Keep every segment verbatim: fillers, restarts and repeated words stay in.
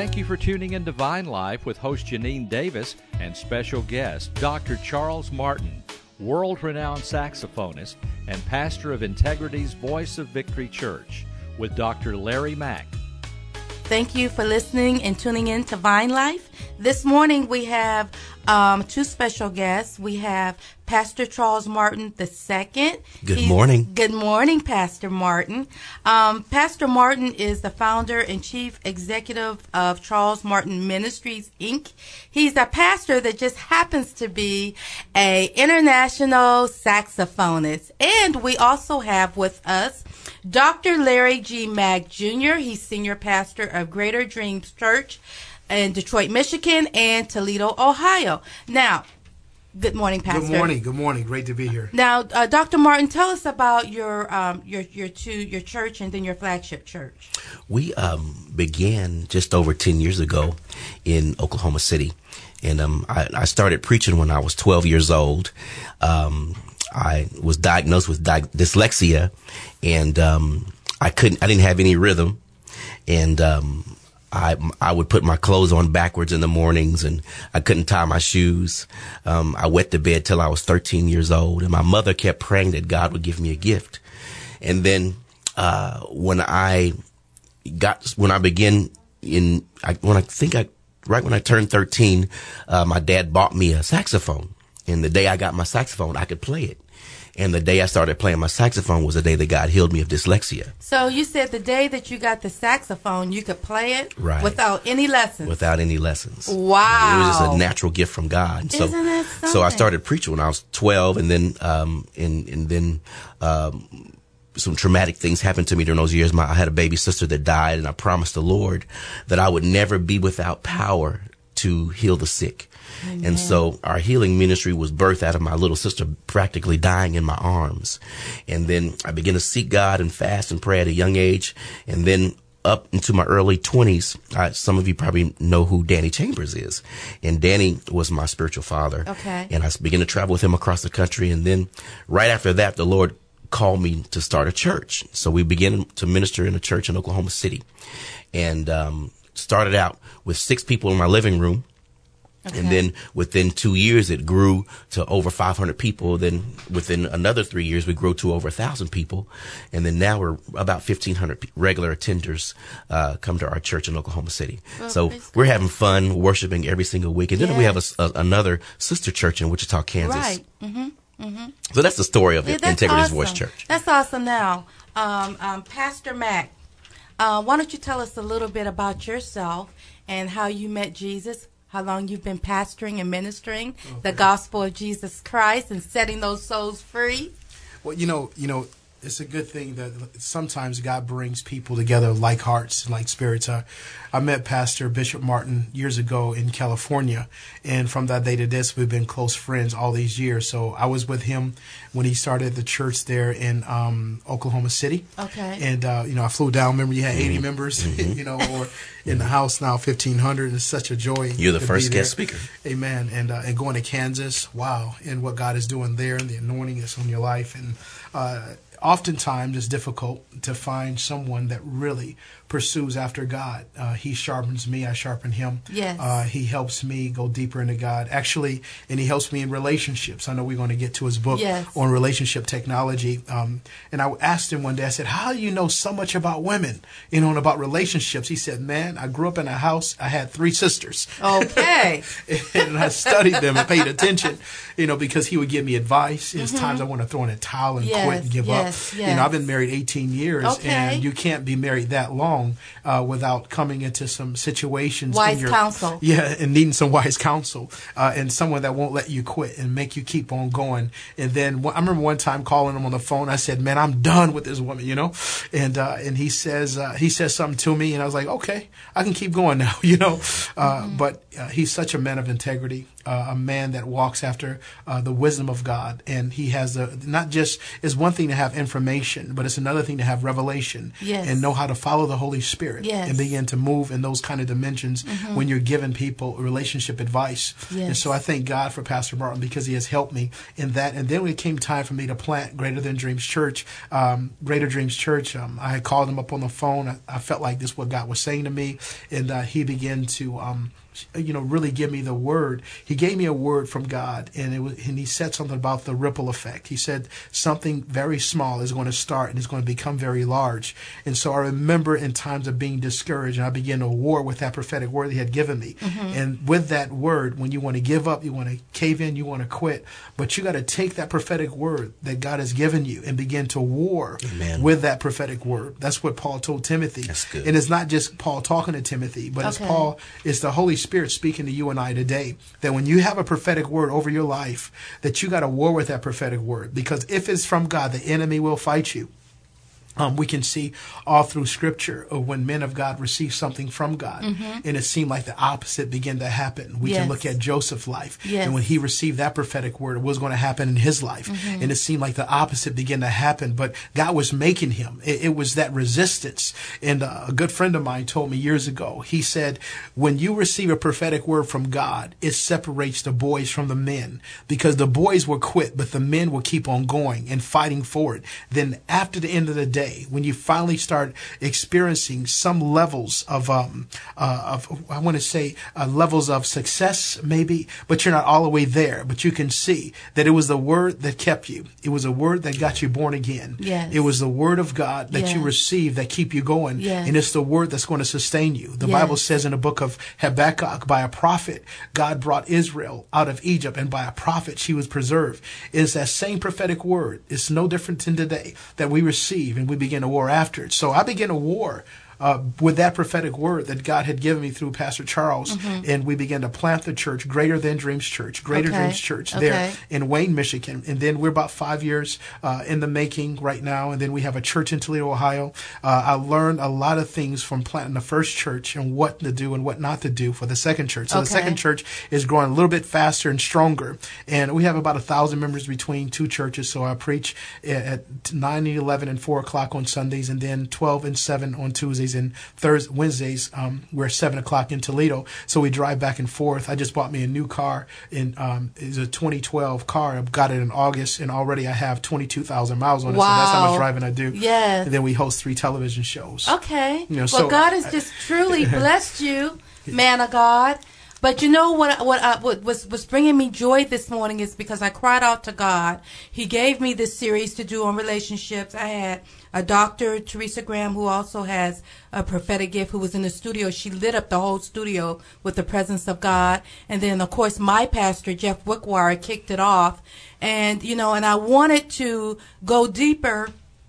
Thank you for tuning in to Vine Life with host Janine Davis and special guest Doctor Charles Martin, world-renowned saxophonist and pastor of Integrity's Voice of Victory Church, with Doctor Larry Mack. Thank you for listening and tuning in to Vine Life. This morning we have um, two special guests. We have Pastor Charles Martin the second. Good He's, morning. Good morning, Pastor Martin. Um, Pastor Martin is the founder and chief executive of Charles Martin Ministries, Incorporated. He's a pastor that just happens to be a international saxophonist. And we also have with us Doctor Larry G. Mack Junior He's senior pastor of Greater Dreams Church in Detroit, Michigan, and Toledo, Ohio. Now, good morning, Pastor. Good morning. Good morning. Great to be here. Now, uh, Doctor Martin, tell us about your um, your your two your church and then your flagship church. We um, began just over ten years ago in Oklahoma City, and um, I, I started preaching when I was twelve years old. Um, I was diagnosed with di- dyslexia, and um, I couldn't. I didn't have any rhythm, and um, I I would put my clothes on backwards in the mornings, and I couldn't tie my shoes. Um, I wet the bed till I was thirteen years old, and my mother kept praying that God would give me a gift. And then uh, when I got when I began in I, when I think I right when I turned thirteen, uh, my dad bought me a saxophone. And the day I got my saxophone, I could play it. And the day I started playing my saxophone was the day that God healed me of dyslexia. So you said the day that you got the saxophone, you could play it right. without any lessons? Without any lessons. Wow. It was just a natural gift from God. And so, Isn't that something? So I started preaching when I was twelve, and then, um, and, and then, um, some traumatic things happened to me during those years. My, I had a baby sister that died, and I promised the Lord that I would never be without power to heal the sick. Amen. And so our healing ministry was birthed out of my little sister practically dying in my arms. And then I began to seek God and fast and pray at a young age. And then up into my early twenties, I, some of you probably know who Danny Chambers is. And Danny was my spiritual father. Okay. And I began to travel with him across the country. And then right after that, the Lord called me to start a church. So we began to minister in a church in Oklahoma City. And um, started out with six people in my living room. Okay. And then within two years, it grew to over five hundred people. Then within another three years, we grew to over one thousand people. And then now we're about fifteen hundred regular attenders uh, come to our church in Oklahoma City. Well, so we're having fun worshiping every single week. And then yes. we have a, a, another sister church in Wichita, Kansas. Right. Mm-hmm. Mm-hmm. So that's the story of yeah, Integrity's awesome. Voice Church. That's awesome. Now, um, um, Pastor Mack, uh, why don't you tell us a little bit about yourself and how you met Jesus? How long you've been pastoring and ministering okay. the gospel of Jesus Christ and setting those souls free? Well, you know, you know, it's a good thing that sometimes God brings people together like hearts and like spirits. Uh, I met Pastor Bishop Martin years ago in California, and from that day to this, we've been close friends all these years. So I was with him when he started the church there in um, Oklahoma City. Okay. And, uh, you know, I flew down. Remember, you had eighty mm-hmm. members, mm-hmm. you know, or in the house now, fifteen hundred. It's such a joy. You're the first guest speaker. Amen. And, uh, and going to Kansas, wow, and what God is doing there and the anointing that's on your life. And uh, oftentimes it's difficult to find someone that really pursues after God. Uh, he sharpens me, I sharpen him. Yes. Uh, he helps me go deeper into God. Actually, and he helps me in relationships. I know we're going to get to his book yes. on relationship technology. Um, and I asked him one day, I said, how do you know so much about women, you know, and about relationships? He said, man, I grew up in a house. I had three sisters. Okay. And I studied them and paid attention, you know, because he would give me advice. There's mm-hmm. times I want to throw in a towel and yes, quit and give yes, up. Yes. You know, I've been married eighteen years, okay. and you can't be married that long uh, without coming into some situations. Wise in your, counsel. Yeah, and needing some wise counsel uh, and someone that won't let you quit and make you keep on going. And then I remember one time calling him on the phone. I said, man, I'm done with this woman, you know. And uh, and he says uh, he says something to me, and I was like, okay, I can keep going now, you know. Uh, mm-hmm. But uh, he's such a man of integrity. uh, a man that walks after uh, the wisdom of God, and he has a, not just, it's one thing to have information, but it's another thing to have revelation yes. and know how to follow the Holy Spirit yes. and begin to move in those kind of dimensions mm-hmm. when you're giving people relationship advice. Yes. And so I thank God for Pastor Martin because he has helped me in that. And then when it came time for me to plant Greater Than Dreams Church, um, Greater Dreams Church, um, I had called him up on the phone. I, I felt like this is what God was saying to me, and uh, he began to um, you know, really give me the word. He gave me a word from God, and it was, and he said something about the ripple effect. He said something very small is going to start and it's going to become very large. And so I remember in times of being discouraged, and I began to war with that prophetic word he had given me. Mm-hmm. And with that word, when you want to give up, you want to cave in, you want to quit, but you got to take that prophetic word that God has given you and begin to war Amen. With that prophetic word. That's what Paul told Timothy. That's good. And it's not just Paul talking to Timothy, but okay. it's Paul, it's the Holy Spirit speaking to you and I today, that when you have a prophetic word over your life, that you got to war with that prophetic word, because if it's from God, the enemy will fight you. Um, we can see all through Scripture of when men of God receive something from God, mm-hmm. and it seemed like the opposite began to happen. We yes. can look at Joseph's life, yes. and when he received that prophetic word, it was going to happen in his life, mm-hmm. and it seemed like the opposite began to happen. But God was making him. It, it was that resistance. And uh, a good friend of mine told me years ago. He said, when you receive a prophetic word from God, it separates the boys from the men, because the boys will quit, but the men will keep on going and fighting for it. Then after the end of the day, when you finally start experiencing some levels of, um, uh, of I want to say uh, levels of success, maybe, but you're not all the way there. But you can see that it was the word that kept you. It was a word that got you born again. Yes. It was the word of God that yes. you received that keep you going, yes. and it's the word that's going to sustain you. The yes. Bible says in the book of Habakkuk, by a prophet, God brought Israel out of Egypt, and by a prophet she was preserved. It's that same prophetic word. It's no different than today that we receive, and we begin a war after it. So I began a war uh, with that prophetic word that God had given me through Pastor Charles, mm-hmm. and we began to plant the church, Greater Than Dreams Church, Greater okay. Dreams Church okay. there in Wayne, Michigan. And then we're about five years uh, in the making right now, and then we have a church in Toledo, Ohio. Uh, I learned a lot of things from planting the first church and what to do and what not to do for the second church. So okay. the second church is growing a little bit faster and stronger, and we have about a thousand members between two churches. So I preach at nine and eleven and four o'clock on Sundays, and then twelve and seven on Tuesdays, and Thursdays, Wednesdays, um, we're seven o'clock in Toledo. So we drive back and forth. I just bought me a new car. In, um, it's a twenty twelve car. I got it in August, and already I have twenty-two thousand miles on it. Wow. So that's how much driving I do. Yes. And then we host three television shows. Okay. You know, well, so, God has just truly blessed you, man of God. But you know what? What, I, what was was bringing me joy this morning is because I cried out to God. He gave me this series to do on relationships. I had a doctor, Teresa Graham, who also has a prophetic gift, who was in the studio. She lit up the whole studio with the presence of God. And then, of course, my pastor, Jeff Wickwire, kicked it off. And you know, and I wanted to go deeper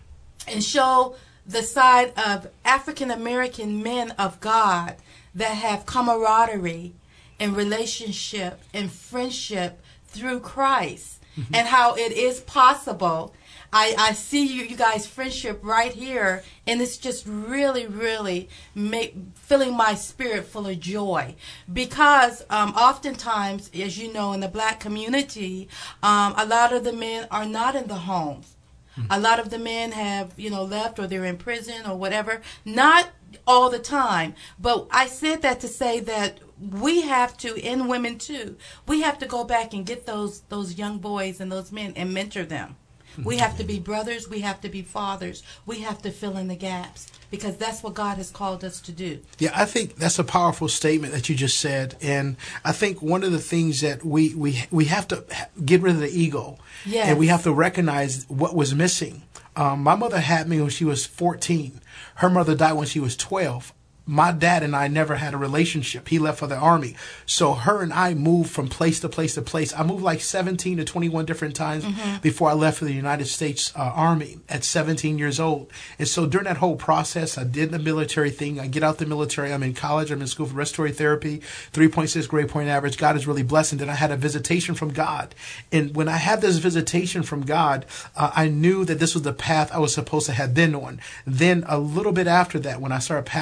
and show the side of African American men of God that have camaraderie and relationship and friendship through Christ, mm-hmm. and how it is possible. I, I see you, you guys' friendship right here, and it's just really, really make, filling my spirit full of joy. Because um, oftentimes, as you know, in the black community, um, a lot of the men are not in the homes. Mm-hmm. A lot of the men have, you know, left, or they're in prison or whatever. Not all the time. But I said that to say that we have to, and women too, we have to go back and get those those young boys and those men and mentor them. We have to be brothers. We have to be fathers. We have to fill in the gaps, because that's what God has called us to do. Yeah, I think that's a powerful statement that you just said. And I think one of the things that we, we, we have to get rid of the ego. Yes. And we have to recognize what was missing. Um, my mother had me when she was fourteen. Her mother died when she was twelve. My dad and I never had a relationship. He left for the Army. So her and I moved from place to place to place. I moved like seventeen to twenty-one different times mm-hmm. before I left for the United States uh, Army at seventeen years old. And so during that whole process, I did the military thing. I get out the military. I'm in college. I'm in school for respiratory therapy, three point six grade point average. God is really blessing. Then I had a visitation from God. And when I had this visitation from God, uh, I knew that this was the path I was supposed to have been on. Then a little bit after that, when I started pastoring my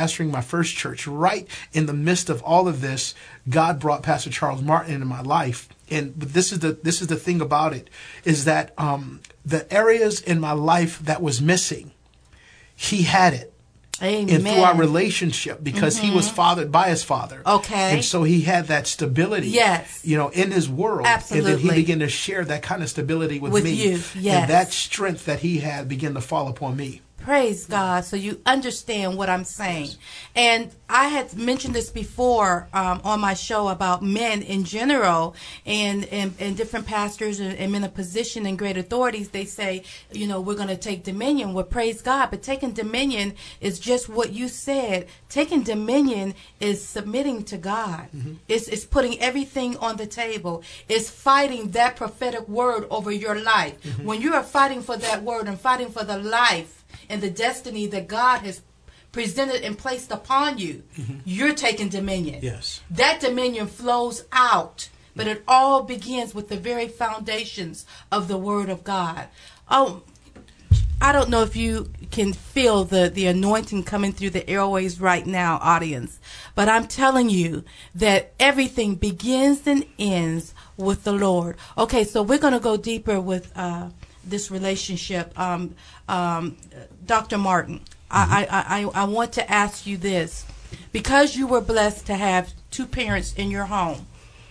first church. Right in the midst of all of this, God brought Pastor Charles Martin into my life. And but this is the this is the thing about it, is that um, the areas in my life that was missing, he had it. Amen. And through our relationship, because mm-hmm. he was fathered by his father. Okay. And so he had that stability. Yes. You know, in his world. Absolutely. And then he began to share that kind of stability with, with me. you. Yes. And that strength that he had began to fall upon me. Praise God. So you understand what I'm saying. And I had mentioned this before um, on my show about men in general and, and, and different pastors and, and men in position and great authorities. They say, you know, we're going to take dominion. Well, praise God. But taking dominion is just what you said. Taking dominion is submitting to God. Mm-hmm. It's, it's putting everything on the table. It's fighting that prophetic word over your life. Mm-hmm. When you are fighting for that word and fighting for the life and the destiny that God has presented and placed upon you, mm-hmm. you're taking dominion. Yes. That dominion flows out, but it all begins with the very foundations of the Word of God. Oh, I don't know if you can feel the, the anointing coming through the airways right now, audience, but I'm telling you that everything begins and ends with the Lord. Okay, so we're going to go deeper with uh, this relationship. Um, um, Doctor Martin, mm-hmm. I, I, I, I want to ask you this. Because you were blessed to have two parents in your home,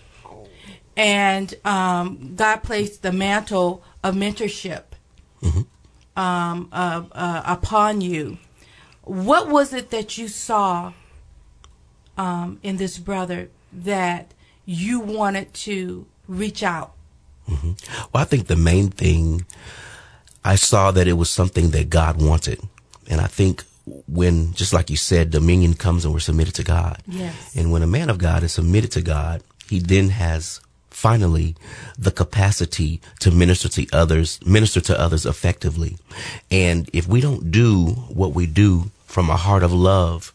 and um, God placed the mantle of mentorship mm-hmm. um, uh, uh, upon you, what was it that you saw um, in this brother that you wanted to reach out? Mm-hmm. Well, I think the main thing, I saw that it was something that God wanted. And I think when, just like you said, dominion comes and we're submitted to God. Yes. And when a man of God is submitted to God, he then has finally the capacity to minister to others, minister to others effectively. And if we don't do what we do from a heart of love,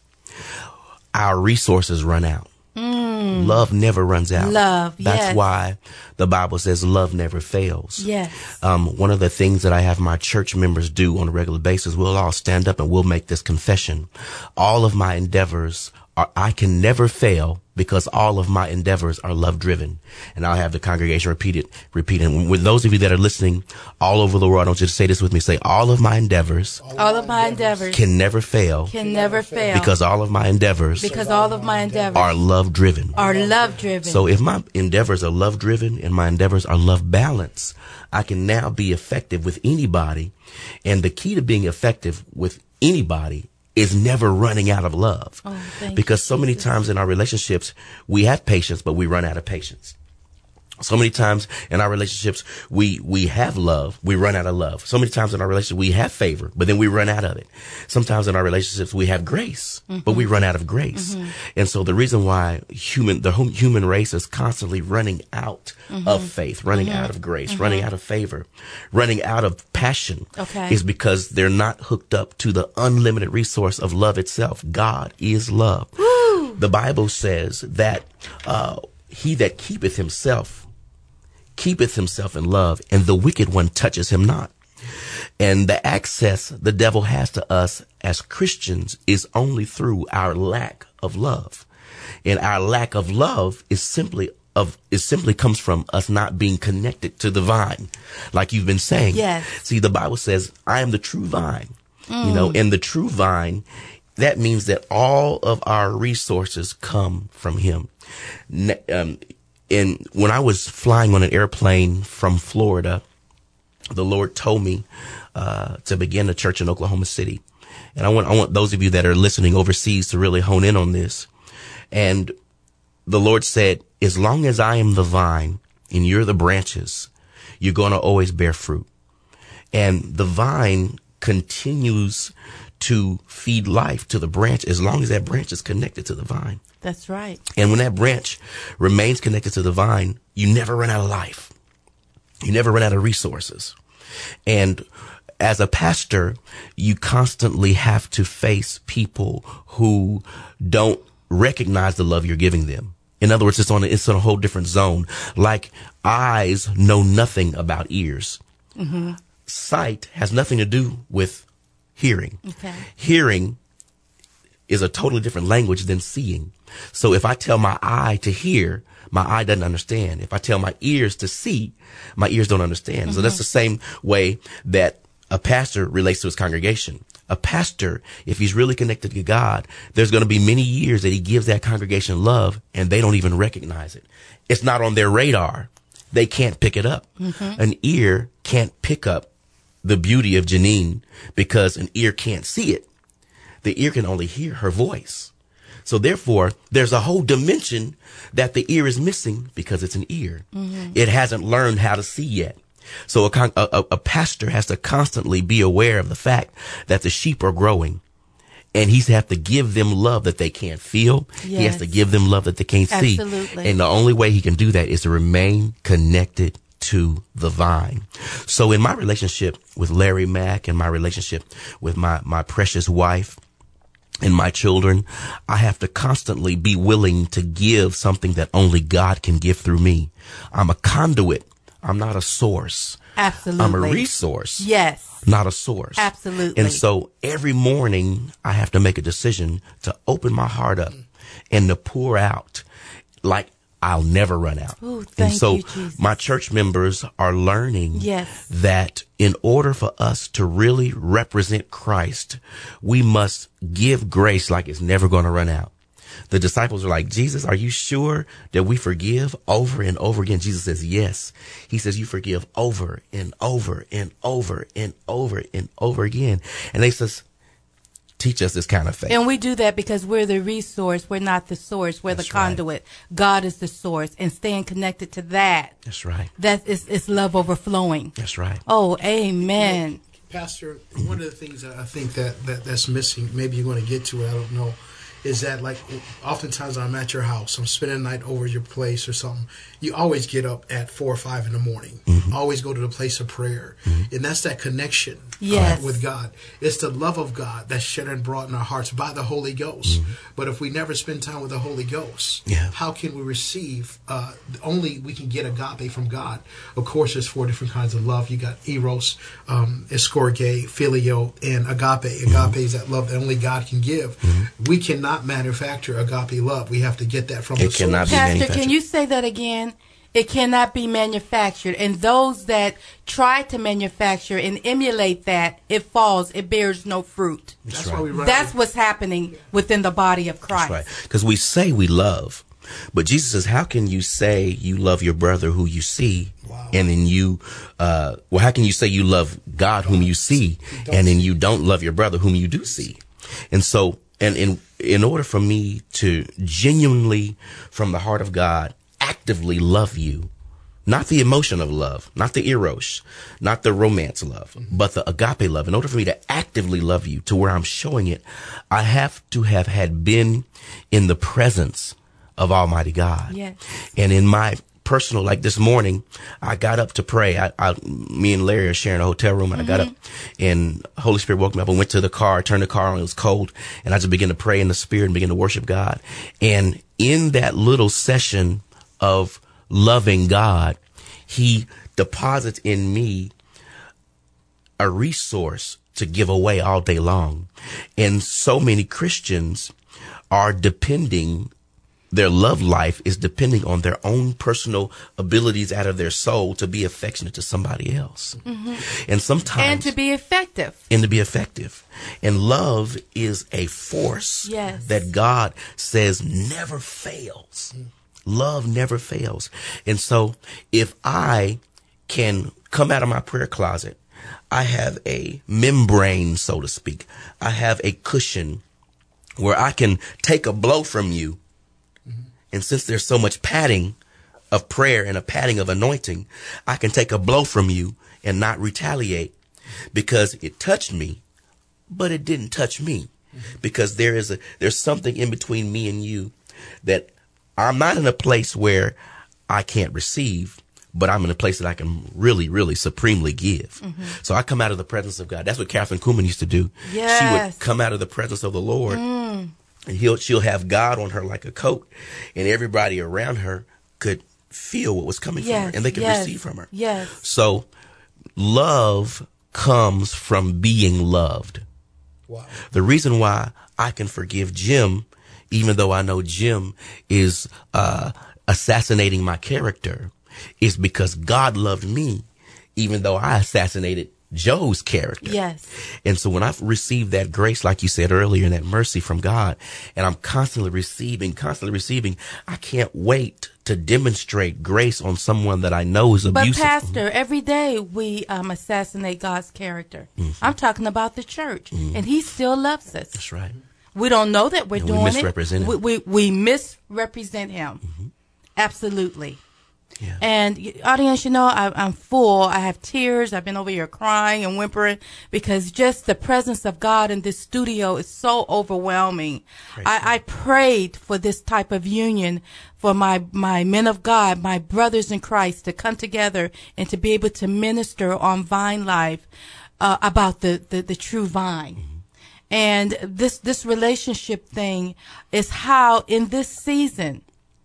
our resources run out. Mm. Love never runs out. Love, That's yes. why the Bible says love never fails. Yes. Um, one of the things that I have my church members do on a regular basis, we'll all stand up and we'll make this confession. All of my endeavors are, I can never fail because all of my endeavors are love driven. And I'll have the congregation repeat it, repeat it. And with those of you that are listening all over the world, I want you to say this with me. Say, all of my endeavors, all, all of my endeavors can never fail, can never fail because all of my endeavors, because all of my endeavors are love driven, are love driven. So if my endeavors are love driven and my endeavors are love balanced, I can now be effective with anybody. And the key to being effective with anybody is never running out of love. Oh, because so many times in our relationships, we have patience, but we run out of patience. So many times in our relationships, we, we have love, we run out of love. So many times in our relationship, we have favor, but then we run out of it. Sometimes in our relationships, we have grace, mm-hmm. but we run out of grace. Mm-hmm. And so the reason why human, the human race is constantly running out mm-hmm. of faith, running mm-hmm. out of grace, mm-hmm. running out of favor, running out of passion okay. is because they're not hooked up to the unlimited resource of love itself. God is love. Woo! The Bible says that, uh, he that keepeth himself keepeth himself in love, and the wicked one touches him not. And the access the devil has to us as Christians is only through our lack of love. And our lack of love is simply of, it simply comes from us not being connected to the vine. Like you've been saying. Yes. See, the Bible says, I am the true vine, mm. you know, and the true vine, that means that all of our resources come from him. Um, And when I was flying on an airplane from Florida, the Lord told me uh to begin a church in Oklahoma City. And I want I want those of you that are listening overseas to really hone in on this. And the Lord said, as long as I am the vine and you're the branches, you're going to always bear fruit. And the vine continues to feed life to the branch as long as that branch is connected to the vine. That's right. And when that branch remains connected to the vine, you never run out of life. You never run out of resources. And as a pastor, you constantly have to face people who don't recognize the love you're giving them. In other words, it's on a, it's on a whole different zone. Like eyes know nothing about ears. Mm-hmm. Sight has nothing to do with hearing. Okay. Hearing is a totally different language than seeing. So if I tell my eye to hear, my eye doesn't understand. If I tell my ears to see, my ears don't understand. Mm-hmm. So that's the same way that a pastor relates to his congregation. A pastor, if he's really connected to God, there's going to be many years that he gives that congregation love and they don't even recognize it. It's not on their radar. They can't pick it up. Mm-hmm. An ear can't pick up the beauty of Janine because an ear can't see it. The ear can only hear her voice. So therefore, there's a whole dimension that the ear is missing because it's an ear. Mm-hmm. It hasn't learned how to see yet. So a, con- a, a pastor has to constantly be aware of the fact that the sheep are growing, and he's have to give them love that they can't feel. Yes. He has to give them love that they can't Absolutely. see. And the only way he can do that is to remain connected to the vine. So in my relationship with Larry Mack and my relationship with my, my precious wife and my children, I have to constantly be willing to give something that only God can give through me. I'm a conduit. I'm not a source. Absolutely. I'm a resource. Yes. Not a source. Absolutely. And so every morning I have to make a decision to open my heart up and to pour out like I'll never run out. Ooh, thank and so you, Jesus. My church members are learning yes. that in order for us to really represent Christ, we must give grace like it's never going to run out. The disciples are like, Jesus, are you sure that we forgive over and over again? Jesus says, yes. He says, you forgive over and over and over and over and over again. And they says, teach us this kind of faith. And we do that because we're the resource. We're not the source. We're That's the conduit. Right. God is the source, and staying connected to that. That's right. That is, is love overflowing. That's right. Oh, amen. You know, Pastor, one of the things that I think that, that that's missing, maybe you're going to get to it, I don't know, is that like oftentimes I'm at your house, I'm spending the night over at your place or something. You always get up at four or five in the morning. Mm-hmm. Always go to the place of prayer. Mm-hmm. And that's that connection yes. uh, with God. It's the love of God that's shed and brought in our hearts by the Holy Ghost. Mm-hmm. But if we never spend time with the Holy Ghost, yeah. how can we receive, uh, only we can get agape from God. Of course, there's four different kinds of love. You got eros, um, escorge, phileo, and agape. Agape mm-hmm. is that love that only God can give. Mm-hmm. We cannot manufacture agape love. We have to get that from it the source. Cannot be Pastor, can you say that again? It cannot be manufactured. And those that try to manufacture and emulate that, it falls, it bears no fruit. That's, That's right. why we run That's what's happening within the body of Christ. That's right. Because we say we love, but Jesus says, how can you say you love your brother who you see? Wow. And then you, uh, well, how can you say you love God whom you see, and then you don't love your brother whom you do see? And so, and in, in order for me to genuinely, from the heart of God, actively love you, not the emotion of love, not the eros, not the romance love, but the agape love. In order for me to actively love you to where I'm showing it, I have to have had been in the presence of Almighty God. Yes. And in my personal, like this morning, I got up to pray. I, I me and Larry are sharing a hotel room, and mm-hmm. I got up, and Holy Spirit woke me up. I went to the car, turned the car on. It was cold, and I just began to pray in the Spirit and begin to worship God. And in that little session of loving God, He deposits in me a resource to give away all day long. And so many Christians are depending, their love life is depending on their own personal abilities out of their soul to be affectionate to somebody else. Mm-hmm. And sometimes. And to be effective. And to be effective. And love is a force yes. that God says never fails. Mm. Love never fails. And so if I can come out of my prayer closet, I have a membrane, so to speak. I have a cushion where I can take a blow from you. Mm-hmm. And since there's so much padding of prayer and a padding of anointing, I can take a blow from you and not retaliate because it touched me, but it didn't touch me. Mm-hmm. Because there is a, there's something in between me and you that I'm not in a place where I can't receive, but I'm in a place that I can really, really supremely give. Mm-hmm. So I come out of the presence of God. That's what Catherine Kuhlman used to do. Yes. She would come out of the presence of the Lord, mm. and he'll, she'll have God on her like a coat, and everybody around her could feel what was coming yes. from her, and they could yes. receive from her. Yes. So love comes from being loved. Wow. The reason why I can forgive Jim, even though I know Jim is uh, assassinating my character, is because God loved me, even though I assassinated Joe's character. Yes. And so when I've received that grace, like you said earlier, and that mercy from God, and I'm constantly receiving, constantly receiving, I can't wait to demonstrate grace on someone that I know is abusive. But Pastor, every day we um, assassinate God's character. Mm-hmm. I'm talking about the church, mm-hmm. and he still loves us. That's right. We don't know that we're and doing we misrepresent it. Him. We, we, we misrepresent him. Mm-hmm. Absolutely. Yeah. And audience, you know, I, I'm full. I have tears. I've been over here crying and whimpering because just the presence of God in this studio is so overwhelming. I, I prayed for this type of union for my, my men of God, my brothers in Christ, to come together and to be able to minister on Vine Life uh, about the, the, the true vine. Mm-hmm. And this, this relationship thing is how in this season,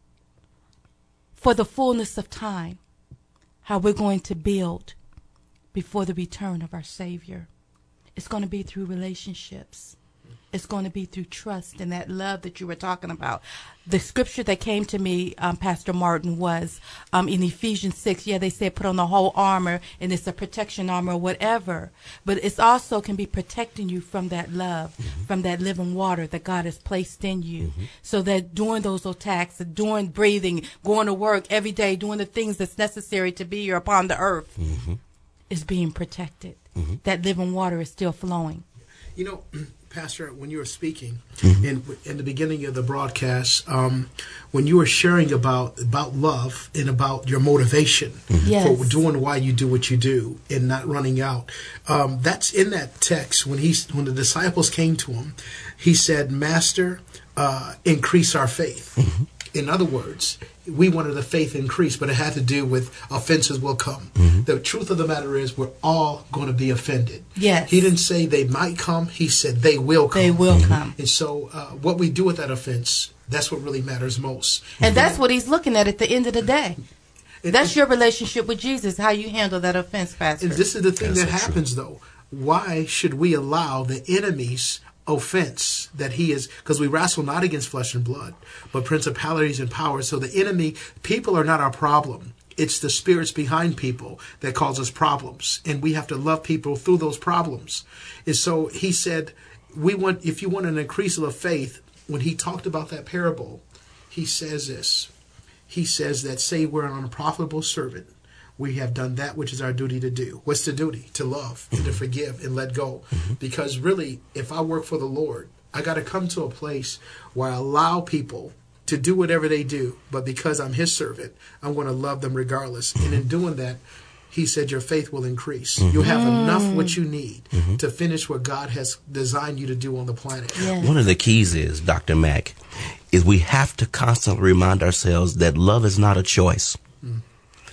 for the fullness of time, how we're going to build before the return of our Savior. It's going to be through relationships. It's going to be through trust and that love that you were talking about. The scripture that came to me, um, Pastor Martin, was um, in Ephesians six. Yeah, they said put on the whole armor, and it's a protection armor or whatever. But it also can be protecting you from that love, mm-hmm. from that living water that God has placed in you. Mm-hmm. So that during those attacks, during breathing, going to work every day, doing the things that's necessary to be here upon the earth, mm-hmm. is being protected. Mm-hmm. That living water is still flowing. You know, Pastor, when you were speaking mm-hmm. in in the beginning of the broadcast, um, when you were sharing about about love and about your motivation mm-hmm. yes. for doing why you do what you do and not running out, um, that's in that text. When he when the disciples came to him, he said, "Master, uh, increase our faith." Mm-hmm. In other words, we wanted the faith increase, but it had to do with offenses will come. Mm-hmm. The truth of the matter is we're all going to be offended. Yes. He didn't say they might come. He said they will come. They will mm-hmm. come. And so uh, what we do with that offense, that's what really matters most. And that's what he's looking at at the end of the day. And, that's and, your relationship with Jesus, how you handle that offense, Pastor. And this is the thing that's that so happens, true. though. Why should we allow the enemy's offense that he is, because we wrestle not against flesh and blood, but principalities and powers. So the enemy, people are not our problem. It's the spirits behind people that cause us problems. And we have to love people through those problems. And so he said, we want, if you want an increase of faith, when he talked about that parable, he says this. He says that, say we're an unprofitable servant. We have done that which is our duty to do. What's the duty? To love and to forgive and let go. Mm-hmm. Because really, if I work for the Lord, I got to come to a place where I allow people to do whatever they do. But because I'm his servant, I'm going to love them regardless. Mm-hmm. And in doing that, he said your faith will increase. Mm-hmm. You'll have enough what you need mm-hmm. to finish what God has designed you to do on the planet. Yeah. One of the keys is, Doctor Mack, is we have to constantly remind ourselves that love is not a choice. Mm.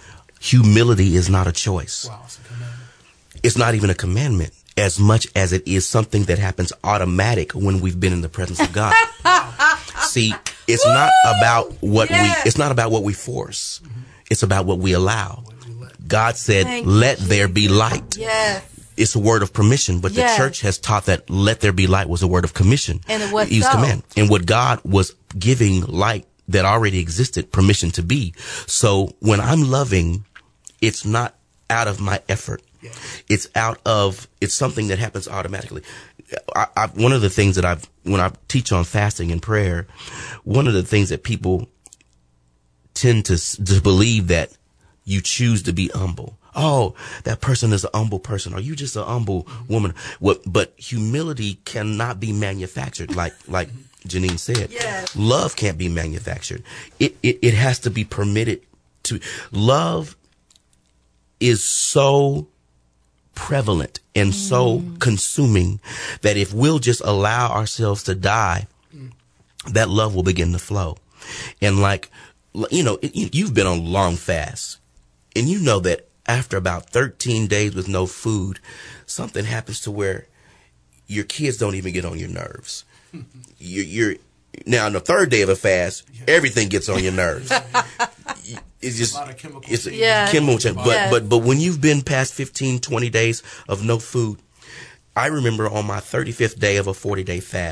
Humility is not a choice. Wow, it's a commandment. It's not even a commandment as much as it is something that happens automatic when we've been in the presence of God. See, it's Woo! not about what yes. we, it's not about what we force. Mm-hmm. It's about what we allow. What we God said, Thank let you. there be light. Yes. It's a word of permission, but yes. the church has taught that let there be light was a word of commission. And it was He so. command. And what God was giving light that already existed permission to be. So when I'm loving, it's not out of my effort. Yeah. It's out of, it's something that happens automatically. I, I, one of the things that I've, when I teach on fasting and prayer, one of the things that people tend to, to believe that you choose to be humble. Oh, that person is an humble person. Are you just a humble woman? What, but humility cannot be manufactured, like, like Janine said. Yes. Love can't be manufactured. It, it, it has to be permitted to. Love is so prevalent and mm. so consuming that if we'll just allow ourselves to die, mm. that love will begin to flow. And like, you know, it, you've been on long fasts, and you know that after about thirteen days with no food, something happens to where your kids don't even get on your nerves. you're, you're now on the third day of a fast, yeah. everything gets on your nerves. It's just, it's a yeah. chemical change. But, yes. but, but when you've been past fifteen, twenty days of no food, I remember on my thirty-fifth day of a forty day fast,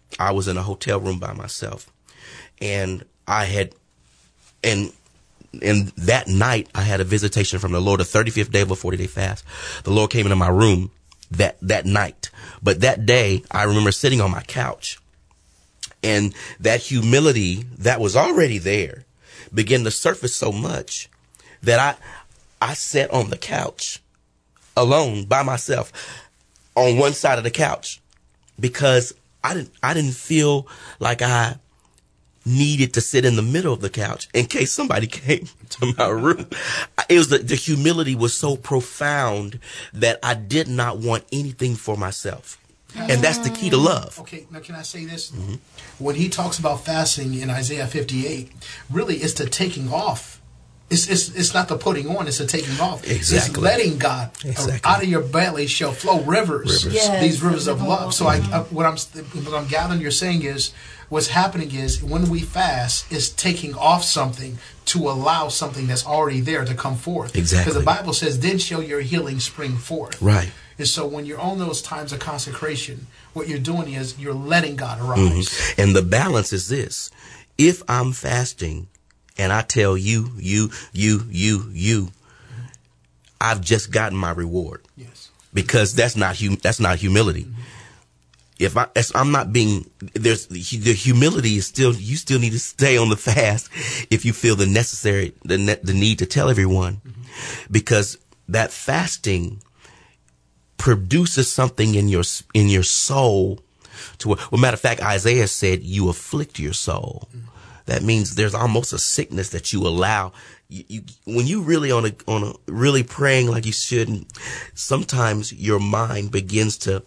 I was in a hotel room by myself, and I had, and and that night I had a visitation from the Lord, the thirty-fifth day of a forty-day fast. The Lord came into my room that that night. But that day, I remember sitting on my couch, and that humility that was already there began to surface so much that I I sat on the couch alone by myself on one side of the couch, because I didn't I didn't feel like I needed to sit in the middle of the couch in case somebody came to my room. It was the, the humility was so profound that I did not want anything for myself. And that's the key to love. Okay, now can I say this? Mm-hmm. When he talks about fasting in Isaiah fifty-eight, really it's the taking off. It's, it's it's not the putting on, it's the taking off. Exactly. It's letting God. Exactly. Out of your belly shall flow rivers. rivers. Yes. These rivers of love. So I, I, what I'm what I'm gathering you're saying is, what's happening is when we fast, it's taking off something to allow something that's already there to come forth. Exactly. Because the Bible says, then shall your healing spring forth. Right. And so when you're on those times of consecration, what you're doing is you're letting God arise. Mm-hmm. And the balance is this. If I'm fasting and I tell you, you, you, you, you, I've just gotten my reward. Yes. Because that's not hum- that's not humility. Mm-hmm. If I, I'm not being, there's the humility is still, you still need to stay on the fast if you feel the necessary, the ne- the need to tell everyone, mm-hmm. because that fasting produces something in your, in your soul to, well, matter of fact, Isaiah said, you afflict your soul. Mm-hmm. That means there's almost a sickness that you allow. You, you, when you really on a, on a, really praying like you should, sometimes your mind begins to,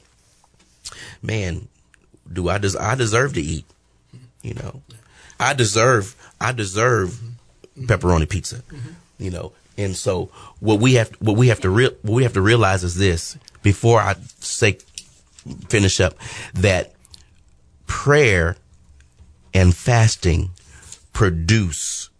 man, do I des- I deserve to eat? You know, I deserve I deserve mm-hmm. pepperoni pizza. Mm-hmm. You know, and so what we have what we have to real what we have to realize is this. Before I say finish up, that prayer and fasting produce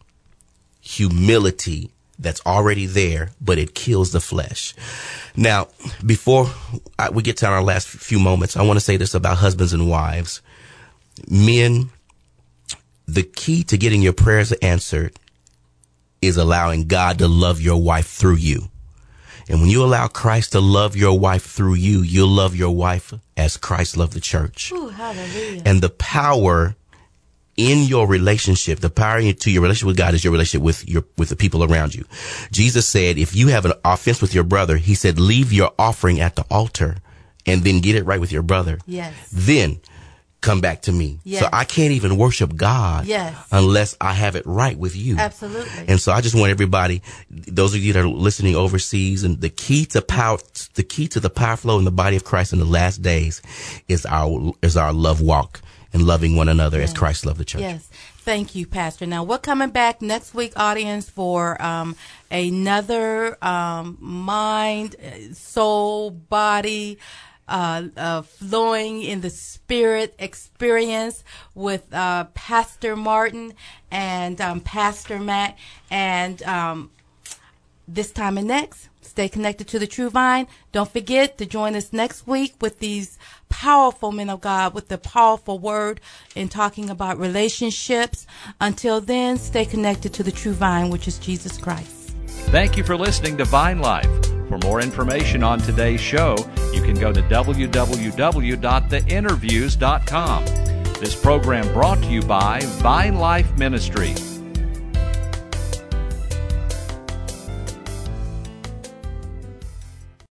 humility that's already there, but it kills the flesh. Now, before I, we get to our last few moments, I want to say this about husbands and wives. Men, the key to getting your prayers answered is allowing God to love your wife through you. And when you allow Christ to love your wife through you, you'll love your wife as Christ loved the church. Ooh, hallelujah. And the power in your relationship, the power to your relationship with God is your relationship with your, with the people around you. Jesus said, if you have an offense with your brother, he said, leave your offering at the altar and then get it right with your brother. Yes. Then come back to me. Yes. So I can't even worship God yes. unless I have it right with you. Absolutely. And so I just want everybody, those of you that are listening overseas, and the key to power, the key to the power flow in the body of Christ in the last days is our, is our love walk. And loving one another yes. as Christ loved the church. Yes. Thank you, Pastor. Now, we're coming back next week, audience, for um, another um, mind, soul, body, uh, uh, flowing in the spirit experience with uh, Pastor Martin and um, Pastor Matt. And um, this time and next, stay connected to the True Vine. Don't forget to join us next week with these powerful men of God, with the powerful word in talking about relationships. Until then, stay connected to the True Vine, which is Jesus Christ. Thank you for listening to Vine Life. For more information on today's show, you can go to w w w dot the interviews dot com. This program brought to you by Vine Life Ministry.